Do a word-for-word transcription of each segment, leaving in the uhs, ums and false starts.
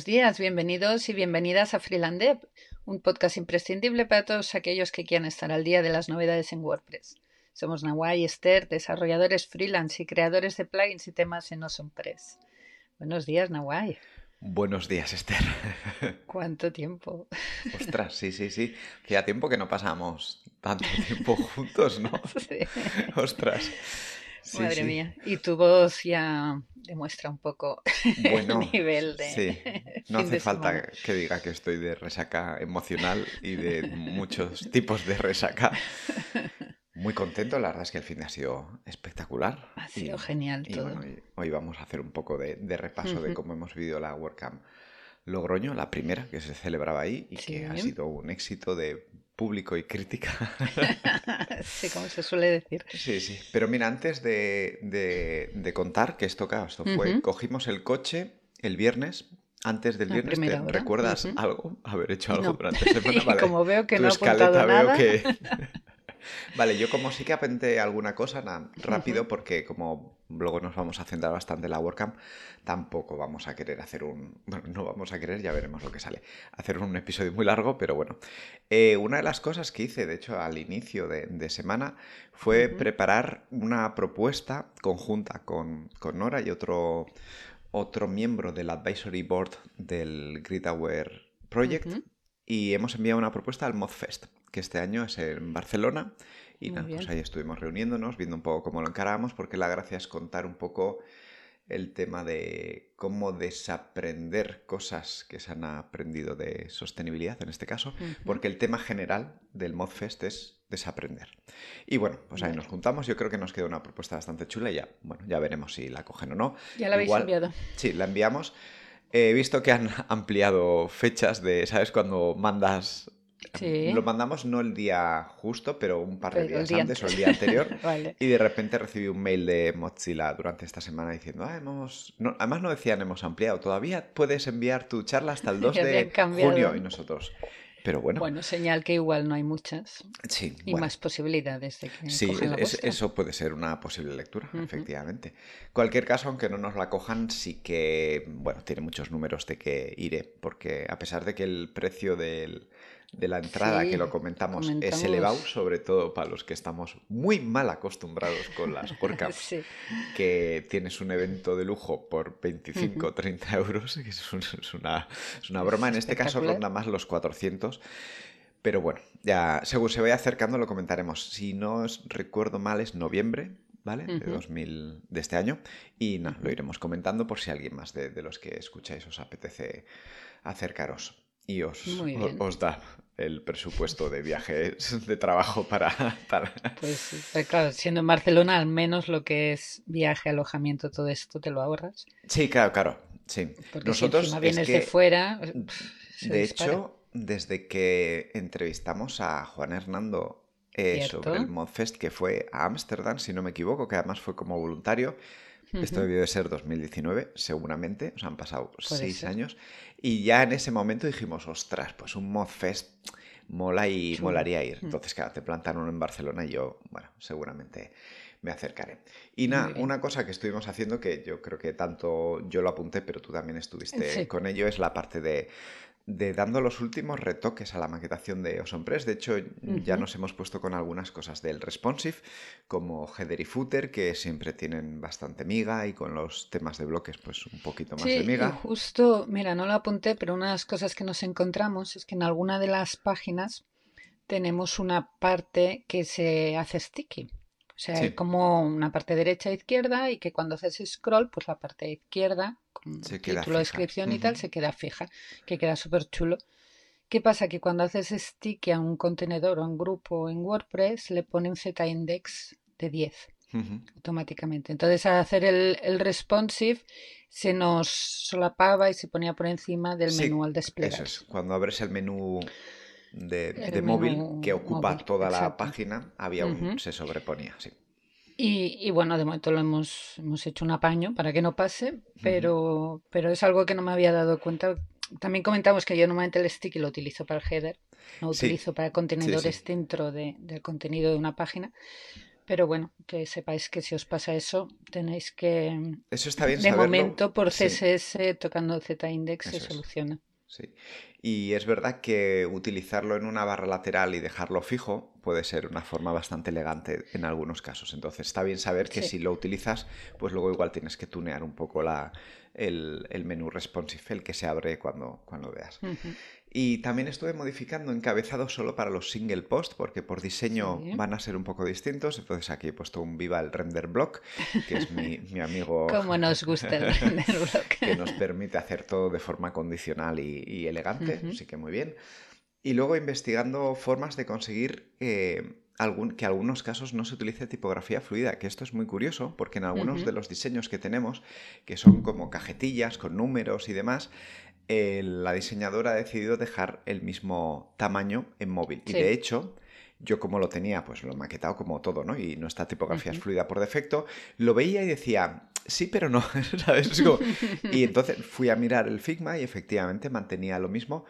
Buenos días, bienvenidos y bienvenidas a Freelandev, un podcast imprescindible para todos aquellos que quieran estar al día de las novedades en WordPress. Somos Nawai y Esther, desarrolladores freelance y creadores de plugins y temas en AwesomePress. Buenos días, Nawai. Buenos días, Esther. ¿Cuánto tiempo? Ostras, sí, sí, sí. Hacía tiempo que no pasamos tanto tiempo juntos, ¿no? Sí. Ostras. Sí, Madre sí. mía. Y tu voz ya demuestra un poco el Bueno, nivel sí. de No fin hace de semana. falta que diga que estoy de resaca emocional y de muchos tipos de resaca. Muy contento, la verdad es que el fin de ha sido espectacular. Ha sido Y, genial y todo. bueno, hoy, hoy vamos a hacer un poco de, de repaso de Ujú. cómo hemos vivido la WordCamp Logroño, la primera que se celebraba ahí y que ha Sí. sido un éxito de público y crítica. Sí, como se suele decir. Sí, sí. Pero mira, antes de, de- de contar que esto, claro, esto fue, Ujú. cogimos el coche el viernes. Antes del A viernes, ¿te primera hora. recuerdas Ujú. algo? Haber hecho algo No. durante la semana, Y vale. como veo que Tu no he apuntado escaleta veo nada. que... Vale, yo como sí que apunté alguna cosa, nada, Ujú. rápido, porque como luego nos vamos a centrar bastante en la WordCamp, tampoco vamos a querer hacer un... Bueno, no vamos a querer, ya veremos lo que sale. Hacer un episodio muy largo, pero bueno. Eh, una de las cosas que hice, de hecho, al inicio de, de semana, fue Ujú. preparar una propuesta conjunta con, con Nora y otro, otro miembro del advisory board del GridAware Project. Ujú. Y hemos enviado una propuesta al ModFest, que este año es en Barcelona. Y Muy nada, pues bien. ahí estuvimos reuniéndonos, viendo un poco cómo lo encaramos, porque la gracia es contar un poco el tema de cómo desaprender cosas que se han aprendido de sostenibilidad, en este caso, Ujú. porque el tema general del ModFest es desaprender. Y bueno, pues ahí nos Vale. juntamos, yo creo que nos queda una propuesta bastante chula y ya, bueno, ya veremos si la cogen o no. Ya la habéis Igual, enviado. sí, la enviamos. He visto que han ampliado fechas de, ¿sabes? Cuando mandas... Lo Sí, mandamos no el día justo, pero un par de pero el días día antes o antes. el día anterior. Vale. Y de repente recibí un mail de Mozilla durante esta semana diciendo, ah, hemos... No, además no decían hemos ampliado, todavía puedes enviar tu charla hasta el dos Ya habían de cambiado, junio y ¿no? nosotros. Pero bueno, Bueno, señal que igual no hay muchas sí, y bueno. más posibilidades de que Sí, cojan es- la es- vuestra. eso puede ser una posible lectura, Ujú. efectivamente. Cualquier caso, aunque no nos la cojan, sí que, bueno, tiene muchos números de que iré, porque a pesar de que el precio del- de la entrada, que Sí, lo comentamos, es elevado, comentamos. sobre todo para los que estamos muy mal acostumbrados con las WordCamps, Sí. que tienes un evento de lujo por veinticinco Ujú. o treinta euros, que es, un- es una, es una broma. Es En este caso espectacular. ronda más los cuatrocientos. Pero bueno, ya según se vaya acercando lo comentaremos. Si no os recuerdo mal es noviembre, ¿vale? De Ujú. dos mil de este año. Y nada, lo Ujú. iremos comentando por si alguien más de, de los que escucháis os apetece acercaros. Y os, Muy o- bien. os da el presupuesto de viajes de trabajo para, para... Pues, pues claro, siendo en Barcelona, al menos lo que es viaje, alojamiento, todo esto te lo ahorras. Sí, claro, claro. Sí. Porque si Nosotros encima es vienes de que, fuera, pf, se de dispara. hecho, desde que entrevistamos a Juan Hernando eh, sobre el ¿Cierto? Modfest, que fue a Ámsterdam, si no me equivoco, que además fue como voluntario, esto Ujú. debió de ser dos mil diecinueve, seguramente, o sea, han pasado Puede seis ser. años, y ya en ese momento dijimos, ostras, pues un Modfest mola y Chulo. molaría ir. Mm. Entonces, claro, te plantan uno en Barcelona y yo, bueno, seguramente me acercaré. Y Muy nada, bien. una cosa que estuvimos haciendo, que yo creo que tanto yo lo apunté, pero tú también estuviste Sí. con ello, es la parte de de dando los últimos retoques a la maquetación de AwesomePress. De hecho, ya Ujú. nos hemos puesto con algunas cosas del responsive, como header y footer, que siempre tienen bastante miga, y con los temas de bloques, pues un poquito más de Sí, y miga. justo, mira, no lo apunté, pero una de las cosas que nos encontramos es que en alguna de las páginas tenemos una parte que se hace sticky. O sea, hay Sí, como una parte derecha e izquierda y que cuando haces scroll, pues la parte izquierda, con se queda título, fija. descripción y tal, Ujú. se queda fija, que queda súper chulo. ¿Qué pasa? Que cuando haces sticky a un contenedor o a un grupo en WordPress, le pone un z-index de diez Ujú. automáticamente. Entonces, al hacer el, el responsive, se nos solapaba y se ponía por encima del menú Sí, al eso es. desplegarse. Cuando abres el menú de, El de menú móvil, que ocupa móvil, toda la exacto. página, había un, Ujú. se sobreponía, sí. Y, y bueno, de momento lo hemos, hemos hecho un apaño para que no pase, Ujú. pero, pero es algo que no me había dado cuenta. También comentamos que yo normalmente el sticky lo utilizo para el header, no Sí, utilizo para sí, sí. contenedores dentro de- del contenido de una página, Pero bueno, que sepáis que si os pasa eso, tenéis que, Eso está bien de saberlo. momento, por Sí, C S S, tocando Z-index, se eso es. soluciona. Sí. Y es verdad que utilizarlo en una barra lateral y dejarlo fijo puede ser una forma bastante elegante en algunos casos. Entonces está bien saber que Sí. si lo utilizas, pues luego igual tienes que tunear un poco la, el, el menú responsive, el que se abre cuando, cuando veas. Ujú. Y también estuve modificando encabezados solo para los single post, porque por diseño Sí. van a ser un poco distintos. Entonces aquí he puesto un viva el render block, que es mi, mi amigo Cómo nos gusta el render block. que nos permite hacer todo de forma condicional y, y elegante, Ujú, así que muy bien. Y luego investigando formas de conseguir eh, algún, que en algunos casos no se utilice tipografía fluida, que esto es muy curioso porque en algunos ujú. de los diseños que tenemos, que son como cajetillas con números y demás, eh, la diseñadora ha decidido dejar el mismo tamaño en móvil. Y de Sí. hecho, yo como lo tenía, pues lo he maquetado como todo, ¿no? Y nuestra tipografía es Ujú. fluida por defecto, lo veía y decía, sí, pero no, ¿sabes? Es como- Y entonces fui a mirar el Figma y efectivamente mantenía lo mismo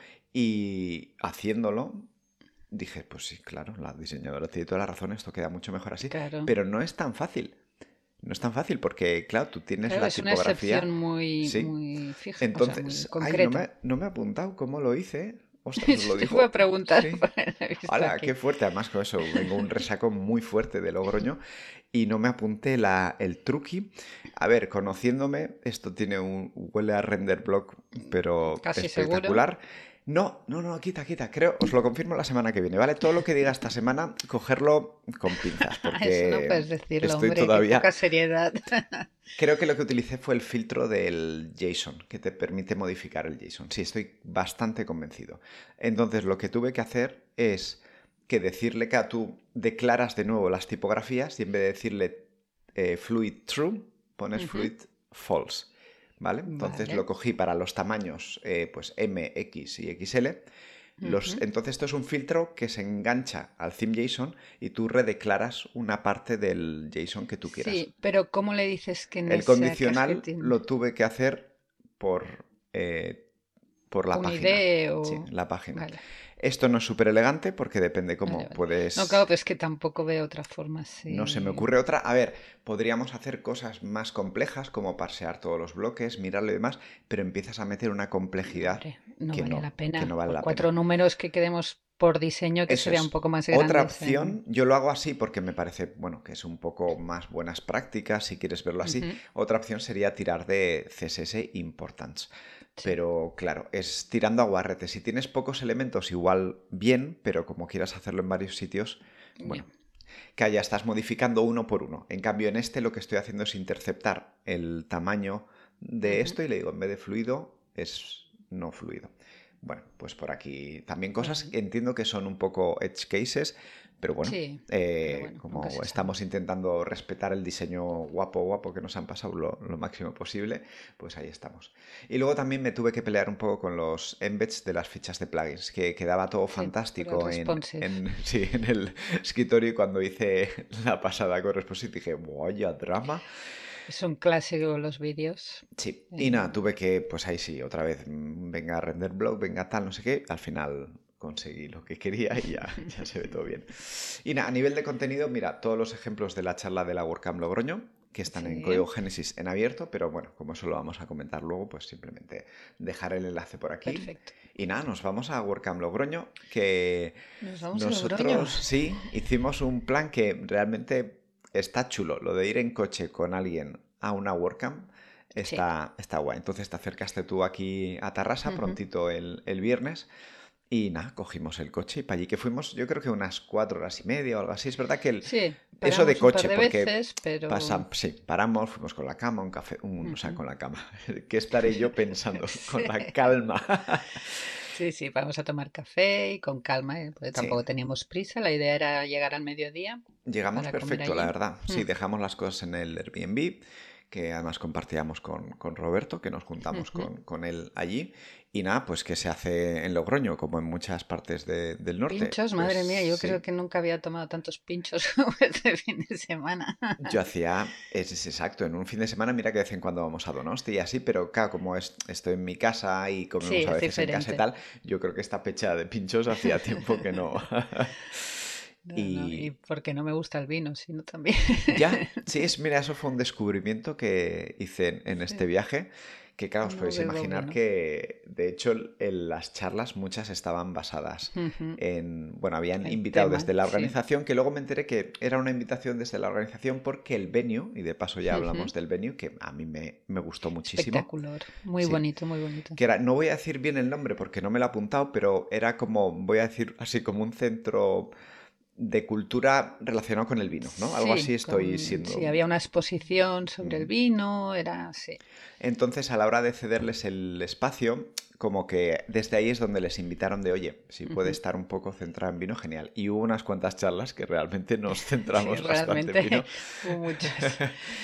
y haciéndolo dije, pues sí, claro, la diseñadora tiene toda la razón, esto queda mucho mejor así, Claro. pero no es tan fácil. No es tan fácil porque, claro, tú tienes Claro, la es una tipografía, excepción muy, sí. muy fija, o sea, muy Entonces, ay, no me, concreta. no me he apuntado cómo lo hice. Ostras, os Eso lo te iba a digo. preguntar, Sí. porque lo he visto Hala, qué aquí. fuerte. Además, con eso vengo un resaco muy fuerte de Logroño y no me apunté la, el truqui. A ver, conociéndome, esto tiene un huele a render block, pero Casi seguro. espectacular. No, no, no, quita, quita. Creo, os lo confirmo la semana que viene, ¿vale? Todo lo que diga esta semana, cogerlo con pinzas, Eso no porque puedes decirlo, estoy hombre, qué todavía. poca seriedad. Creo que lo que utilicé fue el filtro del JSON, que te permite modificar el JSON. Sí, estoy bastante convencido. Entonces, lo que tuve que hacer es que decirle que tú declaras de nuevo las tipografías y en vez de decirle eh, fluid true, pones Ujú. fluid false. ¿Vale? Entonces lo Vale. cogí para los tamaños eh, pues M, X y X L. Los, Ujú. entonces esto es un filtro que se engancha al theme JSON y tú redeclaras una parte del JSON que tú quieras. Sí, pero ¿cómo le dices que en El esa condicional cajetín? lo tuve que hacer por, eh, por la ¿Con I D página. Sí, o...? la página. Vale, Esto no es súper elegante porque depende vale, cómo vale. No, claro, puedes. pues que tampoco veo otra forma No se me así. ocurre otra. A ver, podríamos hacer cosas más complejas como parsear todos los bloques, mirarlo y demás, pero empiezas a meter una No, complejidad hombre, no que vale la no, que no pena. vale Por la cuatro pena. números que queremos por diseño, que Eso sería un es. poco más Otra grandes en... opción, yo lo hago así porque me parece, bueno, que es un poco más buenas prácticas, si quieres verlo así. Ujú. Otra opción sería tirar de C S S Importance. Sí, Pero claro, es tirando a guarrete. Si tienes pocos elementos, igual bien, pero como quieras hacerlo en varios sitios, ya. bueno, que ya estás modificando uno por uno. En cambio, en este lo que estoy haciendo es interceptar el tamaño de Ujú. esto y le digo, en vez de fluido, es no fluido. Bueno, pues por aquí también cosas que Bueno, entiendo que son un poco edge cases, pero bueno, sí, pero eh, bueno, nunca como se sabe. estamos intentando respetar el diseño guapo, guapo que nos han pasado lo, lo máximo posible, pues ahí estamos. Y luego también me tuve que pelear un poco con los embeds de las fichas de plugins, que quedaba todo Sí, por el fantástico en, responsive. en, sí, en el escritorio y cuando hice la pasada con responsive dije, vaya drama. Es un clásico los vídeos. Sí, y Eh, nada, tuve que, pues ahí sí, otra vez, mm, venga a render blog, venga tal, no sé qué, al final conseguí lo que quería y ya, ya se ve todo bien. Y nada, a nivel de contenido, mira, todos los ejemplos de la charla de la WordCamp Logroño, que están en Código sí, Génesis en abierto, pero bueno, como eso lo vamos a comentar luego, pues simplemente dejar el enlace por aquí. perfecto. Y nada, nos vamos a WordCamp Logroño, que Nos vamos a Logroño. nosotros sí hicimos un plan que realmente está chulo, lo de ir en coche con alguien a una WordCamp. Sí. Está, está guay. Entonces te acercaste tú aquí a Tarrasa Ujú. prontito el, el viernes y nada, cogimos el coche y para allí que fuimos, yo creo que unas cuatro horas y media o algo así. Es verdad que el, Sí, eso de paramos un par coche, de porque veces, pero... pasa, sí, paramos, fuimos con la cama, un café, un, o sea, Ujú. con la cama. ¿Qué estaré yo pensando? Con Sí. la calma. Sí, sí, vamos a tomar café y con calma, ¿eh? Porque Sí, tampoco teníamos prisa. La idea era llegar al mediodía llegamos para comer perfecto, la allí. verdad. Sí, Mm, dejamos las cosas en el Airbnb, que además compartíamos con, con Roberto, que nos juntamos ujú. con, con él allí. Y nada, pues que se hace en Logroño, como en muchas partes de- del norte. Pinchos, Pues madre mía, yo creo sí, que nunca había tomado tantos pinchos como este fin de semana. yo hacía, es, es exacto, en un fin de semana, mira que de vez en cuando vamos a Donosti y así, pero claro, como es, estoy en mi casa y Sí, comemos a es veces en casa y diferente. tal, yo creo que esta pecha de pinchos hacía tiempo que no. No, no, y Y porque no me gusta el vino, sino también. ya, sí, es, mira, eso fue un descubrimiento que hice en, en este Sí, viaje, que claro, os no podéis bebo imaginar vino. que de hecho el- en las charlas muchas estaban basadas Ujú. en, bueno, habían El invitado tema, desde la sí. organización, que luego me enteré que era una invitación desde la organización porque el venue, y de paso ya Ujú. hablamos del venue, que a mí me, me gustó muchísimo, Espectacular. Muy sí, bonito, muy bonito. que era, no voy a decir bien el nombre porque no me lo he apuntado, pero era como, voy a decir así como un centro de cultura relacionado con el vino, ¿no? Algo así Sí, estoy con, sí, siendo. había una exposición sobre el Ujú. vino, era así. Entonces, a la hora de cederles el espacio, como que desde ahí es donde les invitaron de, oye, si puede Ujú. estar un poco centrado en vino, genial. Y hubo unas cuantas charlas que realmente nos Sí, centramos bastante en realmente vino. hubo muchas.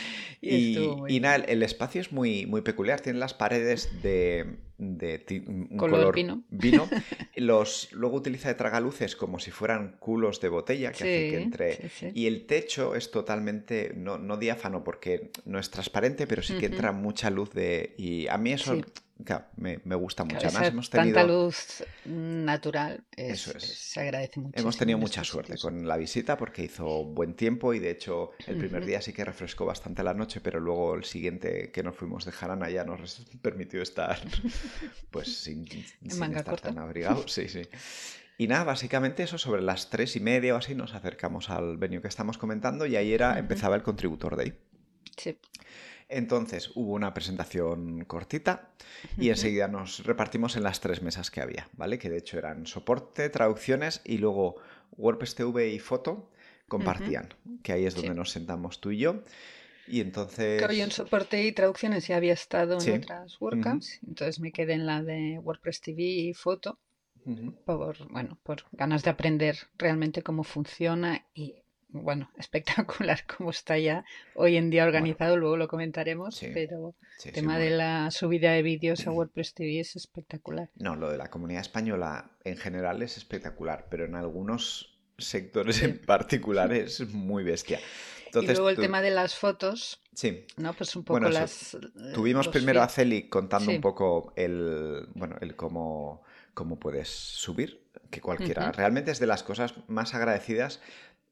Y estuvo Y, muy y nada, bien. el, el espacio es muy, muy peculiar. Tiene las paredes de, de ti- un Color color vino. vino. Los, luego utiliza de tragaluces como si fueran culos de botella, que hace que Sí, entre. sí, sí. Y el techo es totalmente, no, no diáfano, porque no es transparente, pero sí que Ujú. entra mucha luz de. Y a mí eso, Sí, claro, me, me gusta claro, mucho. Además, esa hemos tanta tenido. luz natural Eso es, es- es. se agradece Hemos muchísimo tenido en mucha estos suerte sitios. con la visita porque hizo buen tiempo y de hecho el primer Ujú. día sí que refrescó bastante la noche, pero luego el siguiente que nos fuimos de Jarana ya nos res- permitió estar pues sin, En sin manga estar corta. tan abrigados. Sí, sí. Y nada, básicamente eso, sobre las tres y media o así nos acercamos al venue que estamos comentando y ahí era, Ujú. empezaba el Contributor Day. Sí. Entonces hubo una presentación cortita y Ujú. enseguida nos repartimos en las tres mesas que había, ¿vale? Que de hecho eran soporte, traducciones y luego WordPress T V y foto Ujú. compartían, que ahí es donde Sí. nos sentamos tú y yo. Y Claro, yo en entonces, soporte y traducciones ya había estado en sí. otras Ujú, WordCamps, entonces me quedé en la de WordPress T V y foto ujú. por, bueno, por ganas de aprender realmente cómo funciona y, bueno, espectacular cómo está ya hoy en día Bueno, organizado, luego lo comentaremos, sí, pero sí, el sí, tema de muy... la subida de vídeos a WordPress T V es espectacular. No, lo de la comunidad española en general es espectacular, pero en algunos sectores Sí. en particular es muy bestia. Y luego Entonces, el tú... tema de las fotos, Sí, ¿no? Pues un bueno, poco eso. las, eh, Tuvimos los primero a feed. Celi contando un Sí. poco el, bueno, el cómo, cómo puedes subir, que cualquiera. Ujú. Realmente es de las cosas más agradecidas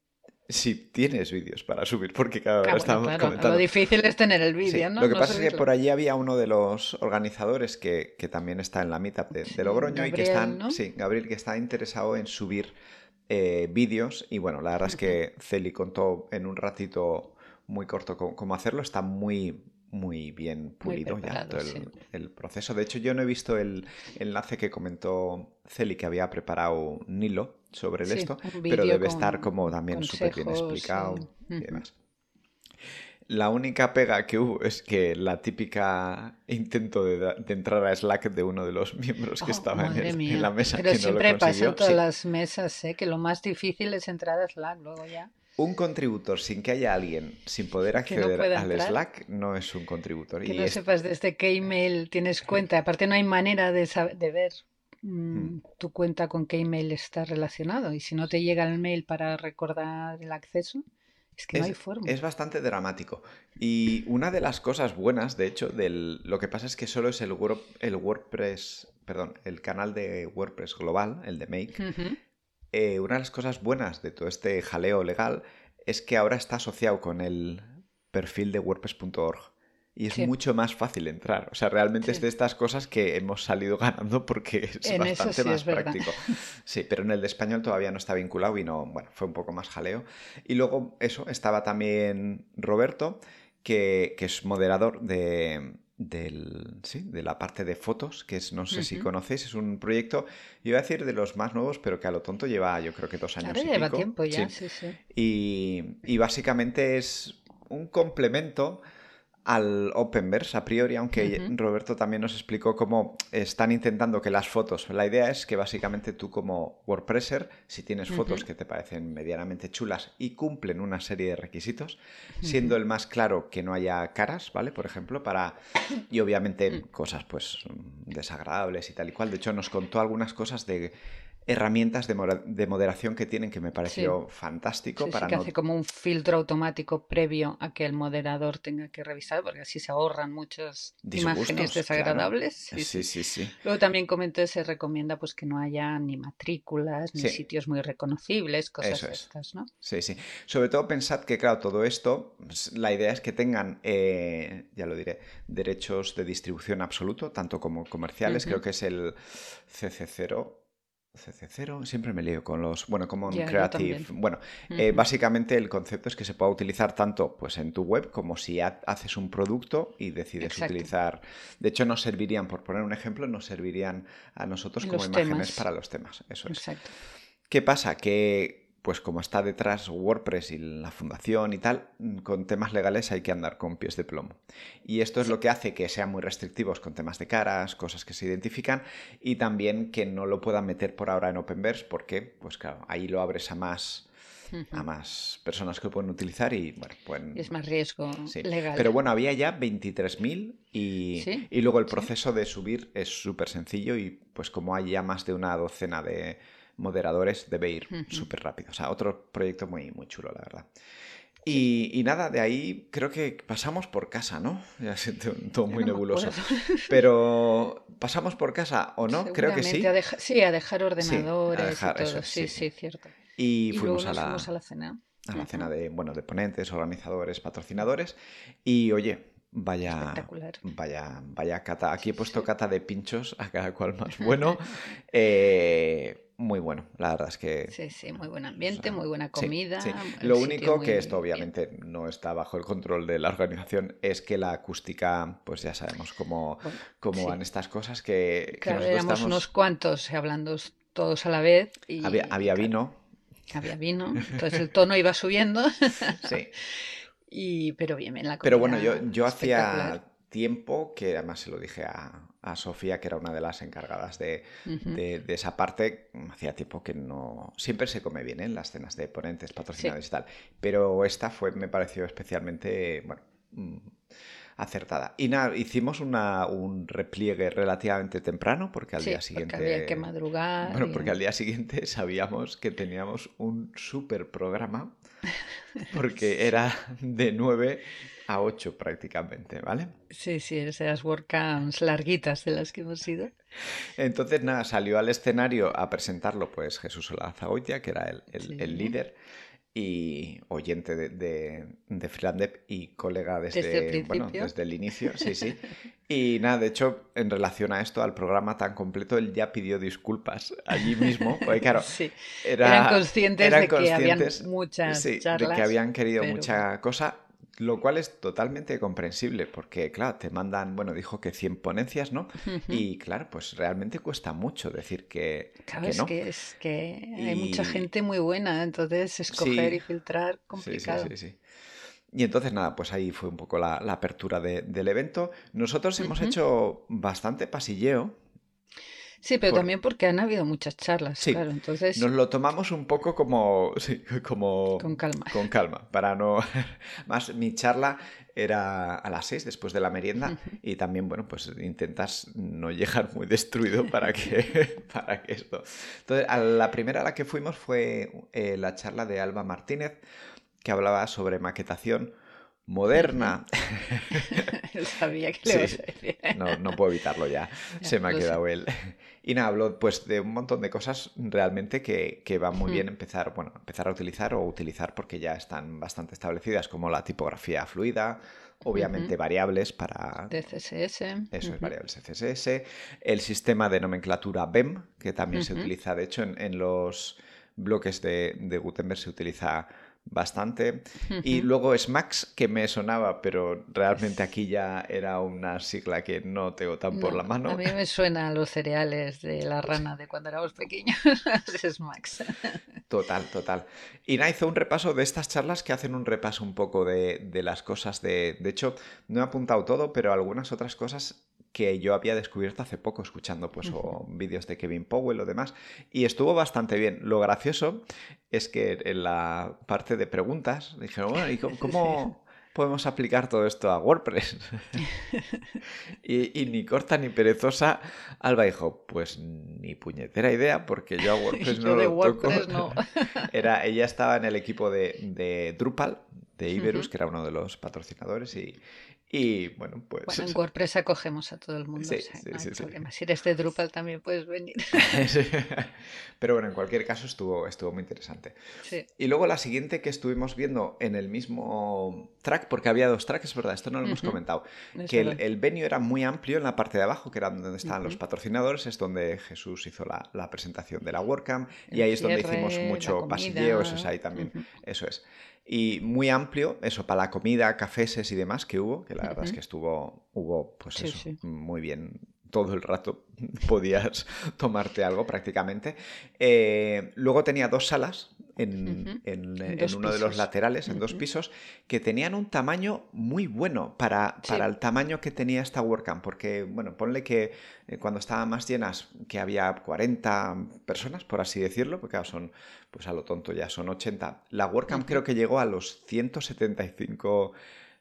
si tienes vídeos para subir, porque claro, Ah, bueno, estábamos claro, lo comentando. difícil es tener el vídeo, Sí, ¿no? lo que No pasa es que por subirlo. allí había uno de los organizadores que, que también está en la meetup de, de Sí, Logroño y que Gabriel, están, ¿no? sí, Gabriel, que está interesado en subir eh, vídeos y bueno, la verdad es Ujú. que Celi contó en un ratito muy corto cómo, cómo hacerlo, está muy, muy bien Muy pulido ya preparado, todo sí. el, el proceso. De hecho, yo no he visto el enlace que comentó Celi que había preparado Nilo sobre el Sí, esto, un pero vídeo debe estar con como también súper bien consejos y... explicado y Ujú. demás. La única pega que hubo es que la típica intento de, da- de entrar a Slack de uno de los miembros que Oh, estaba en, madre el, en la mía. mesa Pero que no lo siempre pasa en consiguió. todas Sí, las mesas, ¿eh? Que lo más difícil es entrar a Slack luego ya. un contributor sin que haya alguien sin poder Que no acceder pueda al entrar, Slack no es un contributor. que Y no es... sepas desde qué email tienes cuenta. Aparte no hay manera de, sab- de ver Hmm. mm, tu cuenta con qué email está relacionado. Y si no te llega el mail para recordar el acceso, es que no hay Es, forma. es bastante dramático. Y una de las cosas buenas, de hecho, del, lo que pasa es que solo es el, Word- el WordPress, perdón, el canal de WordPress global, el de Make. Ujú. Eh, una de las cosas buenas de todo este jaleo legal es que ahora está asociado con el perfil de WordPress punto org y es Sí, mucho más fácil entrar. O sea, realmente es sí. de estas cosas que hemos salido ganando porque es En eso bastante sí más es verdad. práctico. Sí, pero en el de español todavía no está vinculado y no, bueno, fue un poco más jaleo. Y luego, eso, estaba también Roberto, que, que es moderador de, del, sí, de la parte de fotos, que es, no sé si Ujú. conocéis, es un proyecto, iba a decir de los más nuevos, pero que a lo tonto lleva yo creo que dos Ahora años y lleva pico. tiempo ya, Sí. sí, sí. Y, y básicamente es un complemento al Openverse a priori, aunque Ujú, Roberto también nos explicó cómo están intentando que las fotos, la idea es que básicamente tú como WordPresser, si tienes fotos ujú, que te parecen medianamente chulas y cumplen una serie de requisitos, siendo ujú. el más claro que no haya caras, ¿vale? Por ejemplo, para... Y obviamente Mm. cosas pues desagradables y tal y cual. De hecho, nos contó algunas cosas de herramientas de, mora- de moderación que tienen que me pareció Sí. fantástico Sí, sí, para que no... hace como un filtro automático previo a que el moderador tenga que revisar, porque así se ahorran muchas imágenes Disgustos, claro. desagradables. Sí, Sí, sí. sí, sí. Luego también comenté, se recomienda pues que no haya ni matrículas, ni Sí, sitios muy reconocibles, cosas eso de es. estas, ¿no? Sí, sí. Sobre todo pensad que, claro, todo esto, pues, la idea es que tengan, eh, ya lo diré, derechos de distribución absoluto, tanto como comerciales, creo Ujú. que es el C C cero. C C cero, siempre me lío con los, bueno, Common Ya, yo Creative. también. Bueno, eh, Ujú. básicamente el concepto es que se pueda utilizar tanto pues en tu web como si ha- haces un producto y decides Exacto. utilizar. De hecho, nos servirían, por poner un ejemplo, nos servirían a nosotros En como los imágenes para temas. los temas. Eso es. Exacto. ¿Qué pasa? Que, pues como está detrás WordPress y la fundación y tal, con temas legales hay que andar con pies de plomo. Y esto es lo Sí. que hace que sean muy restrictivos con temas de caras, cosas que se identifican, y también que no lo puedan meter por ahora en Openverse, porque, pues claro, ahí lo abres a más a Ujú. más personas que lo pueden utilizar y, bueno, Y es pueden... más riesgo Sí, legal. pero bueno, había ya veintitrés mil y, Sí, y luego el sí. proceso de subir es súper sencillo y pues como hay ya más de una docena de moderadores debe ir Ujú. súper rápido. O sea, otro proyecto muy, muy chulo, la verdad. Sí. Y, y nada, de ahí creo que pasamos por casa, ¿no? Ya sé, to- todo Ya muy no me nebuloso. acuerdo. Pero, ¿pasamos por casa o no? Creo que Seguramente a sí. dejar, sí, a dejar Sí, a ordenadores y dejar, eso todo. es, Sí, sí. sí, cierto. Y Y luego fuimos a nos fuimos la, a la cena. a la cena Ujú. de, bueno, de ponentes, organizadores, patrocinadores. Y oye, vaya, Espectacular. vaya, vaya cata. Aquí he Sí, puesto sí. cata de pinchos, a cada cual más bueno. Eh, muy bueno, la verdad es que... Sí, sí, muy buen O ambiente, sea, muy buena sí, sí. comida, el Lo sitio único que esto muy bien. obviamente no está bajo el control de la organización es que la acústica, pues ya sabemos cómo, Bueno, cómo van sí. estas cosas, que, que Claro, nosotros éramos unos estamos... cuantos hablando todos a la vez Había, y había claro, vino, había vino, entonces el tono iba subiendo sí. y pero bien, bien, la Pero bueno, yo, comida yo espectacular. hacía tiempo que además se lo dije a, a Sofía, que era una de las encargadas de, Ujú. de- de esa parte, hacía tiempo que no... Siempre se come bien, ¿eh? En las cenas de ponentes, Sí, patrocinadores y tal, pero esta fue, me pareció especialmente, bueno, mm, acertada. Y nada, hicimos una, un repliegue relativamente temprano, porque al día sí, porque había que siguiente... madrugar Bueno, porque al y día siguiente sabíamos que teníamos un súper programa porque sí. era de nueve a ocho prácticamente, ¿vale? Sí, sí, esas WordCamps larguitas de las que hemos ido. Entonces, nada, salió al escenario a presentarlo pues Jesús Olazagoitia, que era el, el- el Sí, líder y oyente de, de, de Freelandep y colega desde el desde, bueno, principio. desde el inicio, sí, sí. Y nada, de hecho, en relación a esto, al programa tan completo, él ya pidió disculpas allí mismo, porque claro, Sí, eran era, conscientes eran de que habían conscientes, muchas sí, de que charlas, habían querido pero bueno, mucha cosa, lo cual es totalmente comprensible, porque claro, te mandan, bueno, dijo que cien ponencias, ¿no? ujú. Y claro, pues realmente cuesta mucho decir que, Claro, que es no. que es que hay mucha Y gente muy buena, entonces escoger y sí, filtrar sí, sí, complicado. sí, sí. Y entonces nada, pues ahí fue un poco la, la apertura de- del evento. Nosotros hemos Ujú. hecho bastante pasilleo. Sí, pero Por... también porque han habido muchas charlas, Sí, claro, nos entonces lo tomamos un poco como, sí, como con calma. con calma, para no... Más mi charla era a las seis después de la merienda y también, bueno, pues intentas no llegar muy destruido para que, para que esto... Entonces, a la primera a la que fuimos fue eh, la charla de Alba Martínez, que hablaba sobre maquetación Ujú. moderna. Sabía que le Sí, ibas a decir. no, no puedo evitarlo ya, Ya, se me ha lo sé. quedado él. Y nada, hablo pues de un montón de cosas realmente que, que va muy Ujú. bien empezar, bueno, empezar a utilizar o utilizar porque ya están bastante establecidas, como la tipografía fluida, Ujú. obviamente variables para, De C S S. eso es, Ujú. variables C S S, el sistema de nomenclatura B E M, que también se Ujú. utiliza, de hecho, en, en los bloques de, de Gutenberg se utiliza bastante. Y Ujú. luego Smax, que me sonaba, pero realmente Es- aquí ya era una sigla que no tengo tan por No, la a mano. mí me suenan los cereales de la rana de cuando éramos pequeños. Es Max. Total, total. Y nada, hizo un repaso de estas charlas que hacen un repaso un poco de, de las cosas de... De hecho, no he apuntado todo, pero algunas otras cosas que yo había descubierto hace poco escuchando pues o vídeos de Kevin Powell o demás y estuvo bastante bien. Lo gracioso es que en la parte de preguntas dijeron, bueno, ¿y cómo, Sí. cómo podemos aplicar todo esto a WordPress? y, y ni corta ni perezosa, Alba dijo, pues ni puñetera idea, porque yo a WordPress no yo de lo WordPress toco. no. Era, ella estaba en el equipo de, de Drupal, de Iberus, uh-huh. que era uno de los patrocinadores, y, y bueno, pues... Bueno, en WordPress acogemos a todo el mundo, sí, o sea, sí, no hay sí, problema. Sí. Si eres de Drupal también puedes venir. Pero bueno, en cualquier caso estuvo, estuvo muy interesante. Sí. Y luego la siguiente que estuvimos viendo en el mismo track, porque había dos tracks, es verdad, esto no lo uh-huh. hemos comentado, es que el, el venue era muy amplio en la parte de abajo, que era donde estaban uh-huh. los patrocinadores, es donde Jesús hizo la, la presentación de la WordCamp, el y ahí cierre, es donde hicimos mucho pasilleo, eso es ahí también, uh-huh. eso es. Y muy amplio, eso, para la comida, cafeses y demás que hubo, que la verdad uh-huh. es que estuvo, hubo, pues sí, eso, sí. muy bien, todo el rato podías tomarte algo prácticamente. Eh, luego tenía dos salas en, uh-huh. en, en, en uno de los laterales, en uh-huh. dos pisos, que tenían un tamaño muy bueno para, sí. para el tamaño que tenía esta WordCamp, porque, bueno, ponle que eh, cuando estaban más llenas, que había cuarenta personas, por así decirlo, porque claro, son, pues a lo tonto ya son ochenta. La WordCamp uh-huh. creo que llegó a los ciento setenta y cinco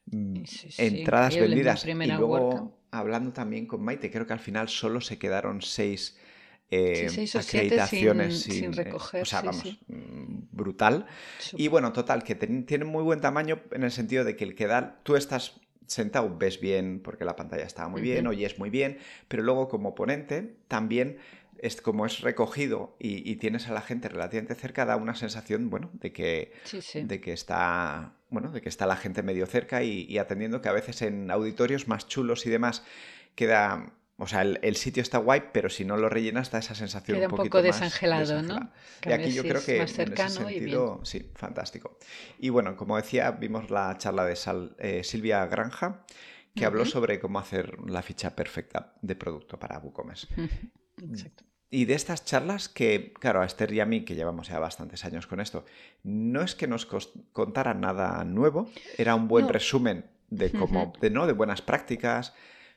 sí, sí, entradas vendidas. Y luego, WordCamp. Hablando también con Maite, creo que al final solo se quedaron seis... Eh, sí, seis o acreditaciones sin, sin, sin recoger. Eh, o sea, sí, vamos, sí. brutal. Super. Y bueno, total, que ten, tienen muy buen tamaño en el sentido de que el que da, tú estás sentado, ves bien porque la pantalla estaba muy uh-huh. bien, oyes muy bien, pero luego como ponente también es como es recogido y, y tienes a la gente relativamente cerca, da una sensación, bueno, de que, sí, sí. de que está, bueno, de que está la gente medio cerca y, y atendiendo que a veces en auditorios más chulos y demás queda... O sea, el, el sitio está guay, pero si no lo rellenas da esa sensación queda un un poquito poco más desangelado, desangelado. ¿no? Y aquí yo creo que más cercano en ese sentido, sí, fantástico. Y bueno, como decía, vimos la charla de Sal, eh, Silvia Granja, que uh-huh. habló sobre cómo hacer la ficha perfecta de producto para WooCommerce. Uh-huh. Exacto. Y de estas charlas que, claro, a Esther y a mí, que llevamos ya bastantes años con esto, no es que nos contara nada nuevo, era un buen no. resumen de cómo, uh-huh. de, ¿no? de buenas prácticas.